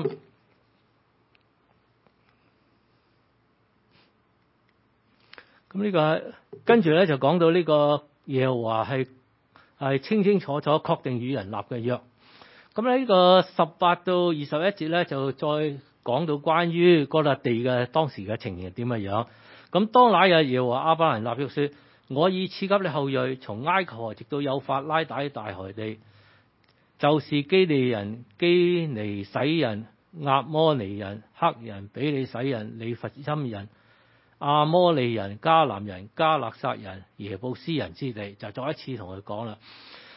A: 咁呢、這個跟住咧就講到呢個耶和華係係清清楚楚確定與人立嘅約。咁咧呢個十八到二十一節咧就再講到關於嗰笪地嘅當時嘅情形點嘅樣。咁當那日耶和華亞伯蘭立約說：我已賜給你後裔，從埃及河直到幼發拉底大海地，就是基利人、基尼洗人、亞摩尼人、黑人、比利洗人、利弗因人、亞摩利人、迦南人、加勒撒人、耶布斯人之地。就再一次同佢講啦。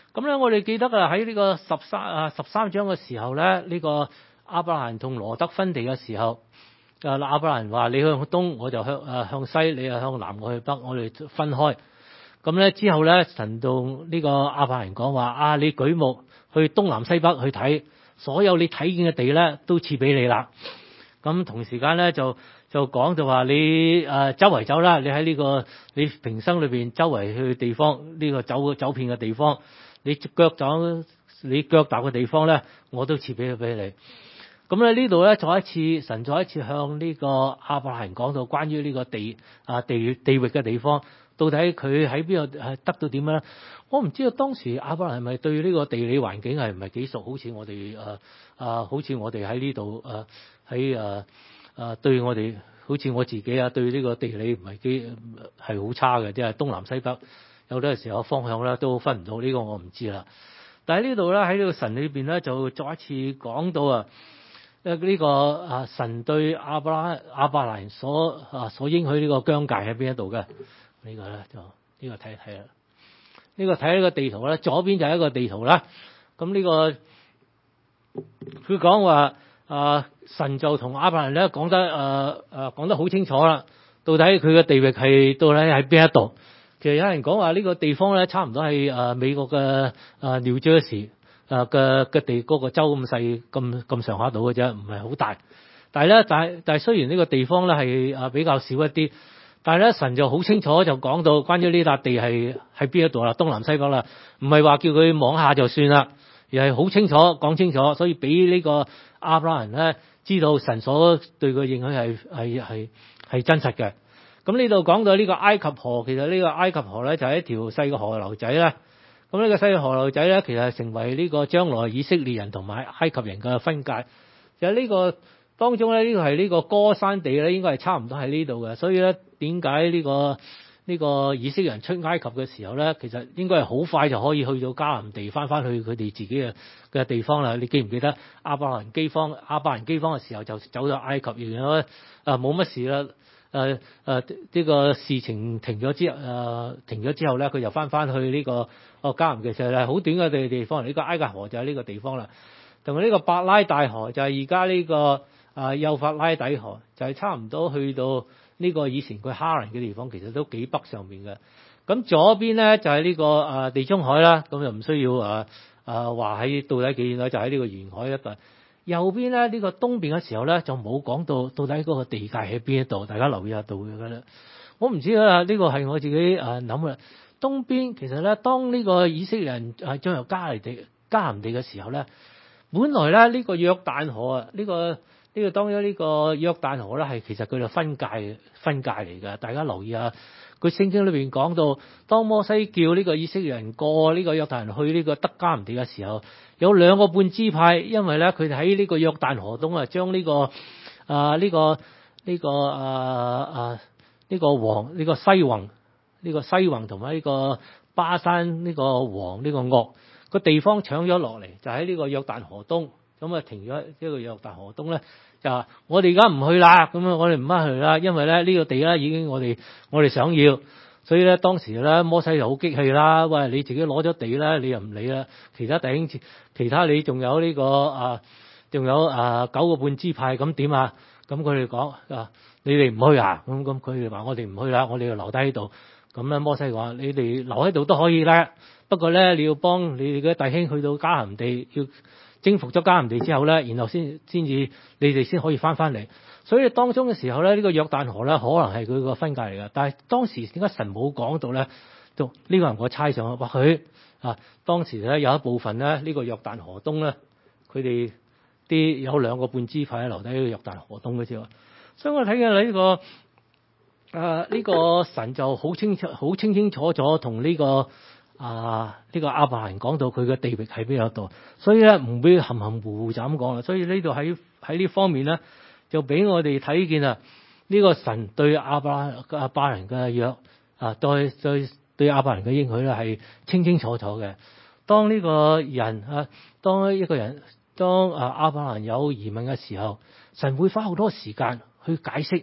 A: 咁咧，我哋記得啊，喺呢個十三啊十三章嘅時候咧，呢、這個亞伯蘭同羅德分地嘅時候，啊亞伯蘭話：你向東，我就向啊向西；你又向南，我去北，我哋分開。咁咧之後咧，神同呢個亞伯蘭講話：啊，你舉目去東南西北去睇，所有你睇見嘅地咧，都賜俾你啦。咁同時間咧就就講就話你誒、呃、周圍走啦，你喺呢、這個你平生裏邊周圍去地方，呢、這個走走遍嘅地方，你腳走你腳踏嘅地方咧，我都賜俾佢俾你。咁咧呢度咧再一次神再一次向呢個亞伯蘭講到關於呢個地啊地地域嘅地方，到底佢喺邊度係得到點樣咧？我唔知道當時亞伯蘭係咪對呢個地理環境係唔係幾熟，好似我哋誒啊，好似我哋喺呢度誒喺誒誒對我哋，好似我自己啊，對呢個地理唔係幾係好差嘅，即係東南西北有啲時候方向咧都分唔到，呢、這個我唔知啦。但係呢度咧喺呢個神裏邊咧就再一次講到啊。呢、這個啊神對亞伯拉亞伯蘭所啊所應許呢個疆界喺邊一度嘅？呢、這個咧就呢、這個睇一睇啦。呢、這個睇呢個地圖咧，左邊就係一個地圖啦。咁呢、這個佢講話啊神就同亞伯蘭咧講得誒誒講得好清楚啦。到底佢嘅地域係到底喺邊一度？其實有人講話呢個地方咧差唔多係誒美國嘅誒紐約市。誒嘅嘅地嗰、那個州咁細咁咁上下度嘅啫，唔係好大。但係咧，但係但係雖然呢個地方咧係誒比較少一啲，但係咧神就好清楚就講到關於呢笪地係喺邊一度啦，東南西北啦，唔係話叫佢望下就算啦，而係好清楚講清楚，所以俾呢個亞伯蘭咧知道神所對佢影響係係係係真實嘅。咁呢度講到呢個埃及河，其實呢個埃及河咧就係一條細嘅河流仔啦。咁呢個細嘅河流仔咧，其實係成為呢個將來以色列人同埋埃及人嘅分界。就喺呢個當中咧，呢個係呢個歌山地咧，應該係差唔多喺呢度嘅。所以咧，點解呢個呢個以色列人出埃及嘅時候咧，其實應該係好快就可以去到迦南地，翻翻去佢哋自己嘅嘅地方啦。你記唔記得亞伯蘭饑荒？亞伯蘭饑荒嘅時候就走咗埃及，然後咧啊冇乜事啦。誒誒呢個事情停咗之後，誒、呃、停咗之後咧，佢就翻翻去呢、這個哦迦南，其實係好短嘅地地方。呢、這個埃及河就係呢個地方啦，同埋呢個伯拉大河就係而家呢個啊幼發拉底河，就係、是、差唔多去到呢個以前佢哈蘭嘅地方，其實都幾北上面嘅。咁左邊咧就係、是、呢、這個啊地中海啦，咁就唔需要啊啊話喺到底幾遠啦，就喺呢個沿海一帶。右邊咧呢、這個東邊嘅時候咧就冇講到到底嗰個地界喺邊一度，大家留意下到嘅啦。我唔知啊，呢、這個係我自己誒諗嘅。東邊其實咧，當呢個以色列人誒進入迦南地迦南地嘅時候咧，本來咧呢、這個約旦河啊，呢、這個呢、這個當咗呢個約旦河咧係其實佢就分界分界嚟嘅，大家留意下。佢聖經裏邊講到，當摩西叫呢個以色列人過呢個約旦去呢個得迦南地嘅時候，有兩個半支派，因為咧佢哋喺呢個約旦河東啊，將呢個啊呢個呢個啊啊呢個王呢個西宏呢個西宏同埋呢個巴山呢個王呢個惡個地方搶咗落嚟，就喺呢個約旦河東，咁啊停咗呢個約旦河東咧。就話我哋而家唔去啦，咁啊我哋唔翻去啦，因為咧呢個地咧已經我哋我哋想要，所以咧當時咧摩西就好激氣啦，喂，你自己攞咗地啦，你又唔理啦，其他弟兄其他你仲有呢個啊，仲有啊九個半支派，咁點啊？咁佢哋講啊，你哋唔去啊？咁咁佢哋話我哋唔去啦，我哋要留低喺度。咁咧摩西話你哋留喺度都可以啦，不過咧你要幫你哋嘅弟兄去到迦南地要。征服咗迦南地之後咧，然後先先至你哋先可以翻翻嚟。所以當中嘅時候咧，呢、這個約旦河咧可能係佢個分界嚟嘅。但係當時點解神冇講到咧？就呢、這個人我猜想，或許啊當時咧有一部分咧呢、這個約旦河東咧，佢哋啲有兩個半支派留低喺約旦河東嘅啫。所以我睇見呢個誒呢、這個神就好清楚、好清清楚楚同呢、這個。啊！呢、這個亞伯蘭講到佢嘅地域喺邊度，所以咧唔會含含糊糊就咁講啦。所以呢度喺喺呢方面咧，就俾我哋睇見啊！呢、這個神對亞伯亞伯蘭嘅約啊，對對對亞伯蘭嘅應許咧係清清楚楚嘅。當呢個人啊，當一個人當啊亞伯蘭有疑問嘅時候，神會花好多時間去解釋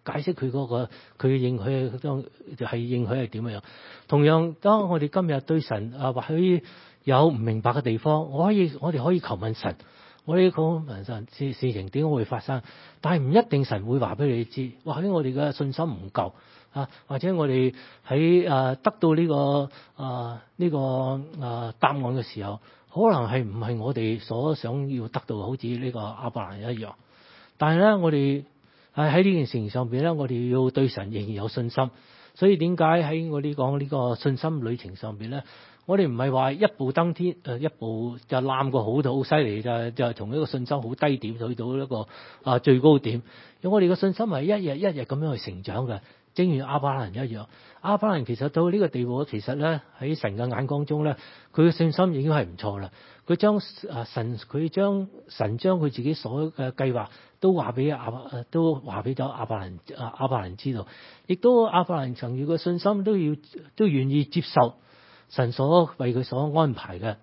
A: 解釋佢嗰個佢嘅應許當係應許係點樣。同樣，當我哋今日對神啊或許有唔明白嘅地方，我可以我哋可以求問神。我哋講問神事事情點解會發生，但係唔一定神會話俾你知。或者我哋嘅信心唔夠啊，或者我哋喺誒得到呢、這個誒呢、啊這個誒、啊、答案嘅時候，可能係唔係我哋所想要得到，好似呢個亞伯蘭一樣。但係咧，我哋喺喺呢件事情上邊咧，我哋要對神仍然有信心。所以點解喺我哋講呢個信心旅程上邊咧？我哋唔係話一步登天，誒一步就攬過好到好犀利，就就從一個信心好低點去到一個啊最高點。我哋嘅信心係一日一日咁樣去成長嘅，正如亞伯蘭一樣。亞伯蘭其實到呢個地步，其實咧喺神嘅眼光中咧，佢嘅信心已經係唔錯啦。佢將啊神，佢將神將佢自己所有嘅計劃都話俾亞伯，都話俾咗亞伯蘭啊亞伯蘭知道，亦都亞伯蘭曾要嘅信心都要都願意接受神所為佢所安排嘅。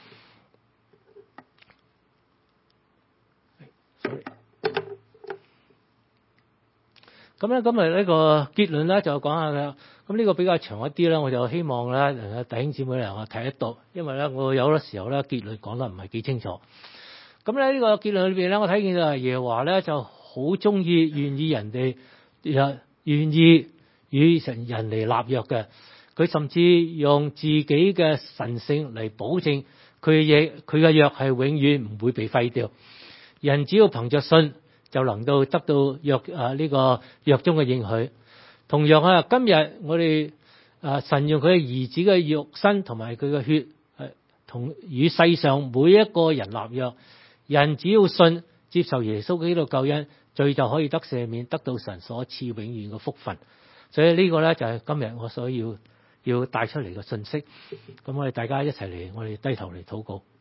A: 咁咧，今日呢個結論咧就講下啦。咁呢個比較長一啲啦，我就希望咧弟兄姊妹能夠睇得到，因為咧我有啲時候咧結論講得唔係幾清楚。咁咧呢個結論裏邊咧，我睇見就係耶和華咧就好中意願意人哋願意與神人嚟立約嘅。佢甚至用自己嘅神性嚟保證佢嘅嘢，佢嘅約係永遠唔會被廢掉。人只要憑着信，就能夠得到約啊呢個約中嘅應許。同樣啊，今日我哋啊神用佢嘅兒子嘅肉身同埋佢嘅血，係同與世上每一個人立約。人只要信，接受耶穌基督救恩，罪就可以得赦免，得到神所賜永遠嘅福分。所以呢個咧就係今日我所要要帶出嚟嘅信息。咁我哋大家一齊嚟，我哋低頭嚟禱告。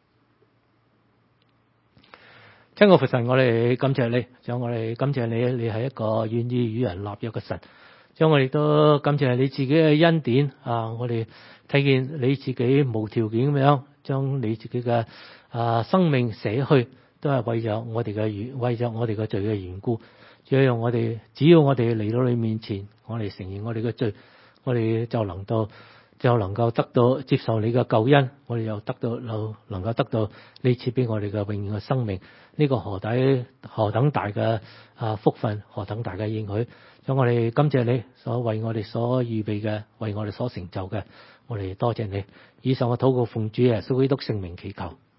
A: 親愛父神，我哋感謝你，將我哋感謝你，你係一個願意與人立約嘅神。將我哋都感謝你自己嘅恩典啊！我哋睇見你自己無條件咁樣將你自己嘅啊生命捨去，都係為咗我哋嘅緣，為咗我哋嘅罪嘅緣故。只要我哋，只要我哋嚟到你面前，我哋承認我哋嘅罪，我哋就能夠就能夠得到接受你嘅救恩，我哋又得到能能夠得到你賜俾我哋嘅永遠嘅生命。呢、這個何等何等大嘅啊福分，何等大嘅應許。咁我哋感謝你所為我哋所預備嘅，為我哋所成就嘅，我哋多謝你。以上嘅禱告奉主耶穌基督聖名祈求。